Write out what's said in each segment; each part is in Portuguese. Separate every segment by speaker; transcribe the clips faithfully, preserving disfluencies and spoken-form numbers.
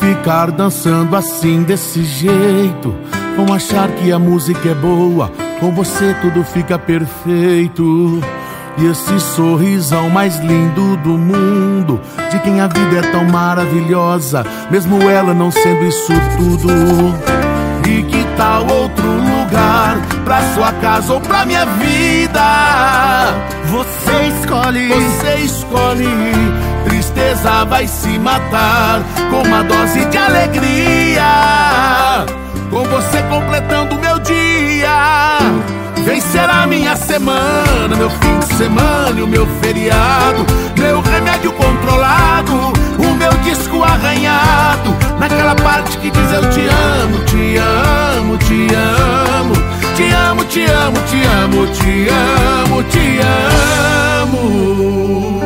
Speaker 1: ficar dançando assim desse jeito, vão achar que a música é boa, com você tudo fica perfeito. E esse sorrisão mais lindo do mundo, de quem a vida é tão maravilhosa, mesmo ela não sendo isso tudo. E que tal outro lugar, pra sua casa ou pra minha vida? Você escolhe, você escolhe. Tristeza vai se matar com uma dose de alegria, com você completando o meu dia. Vencer a minha semana, meu fim de semana e o meu feriado, meu remédio controlado, o meu disco arranhado, naquela parte que diz eu te amo, te amo, te amo, te amo, te amo, te amo, te amo, te amo.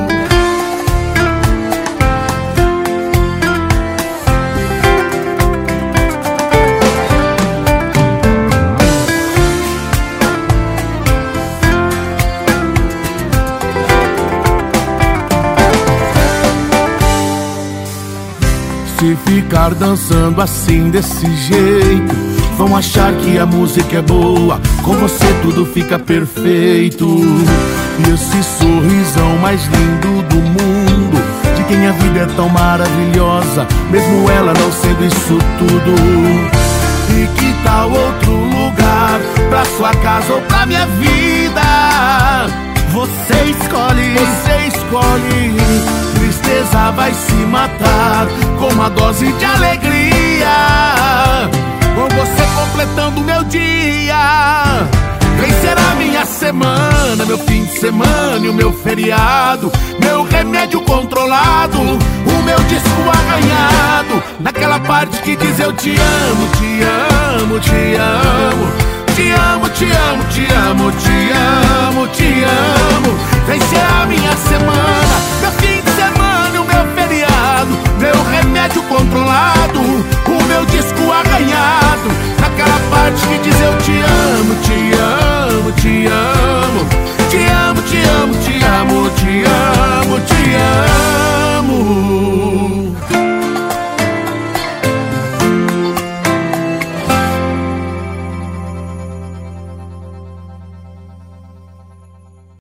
Speaker 1: Se ficar dançando assim desse jeito, vão achar que a música é boa, com você tudo fica perfeito. E esse sorrisão mais lindo do mundo, de quem a vida é tão maravilhosa, mesmo ela não sendo isso tudo. E que tal outro lugar, pra sua casa ou pra minha vida? Você escolhe, você escolhe. Tristeza vai se matar com uma dose de alegria, com você completando o meu dia. Vencer a minha semana, meu fim de semana e o meu feriado, meu remédio controlado, o meu disco arranhado, naquela parte que diz eu te amo, te amo, te amo, te amo, te amo, te amo, te amo, te amo. Vencer a minha semana, meu fim de semana e o meu feriado, meu remédio controlado, o meu disco arranhado, naquela parte que diz eu te amo, te amo, te amo, te amo, te amo, te amo, te amo, te amo.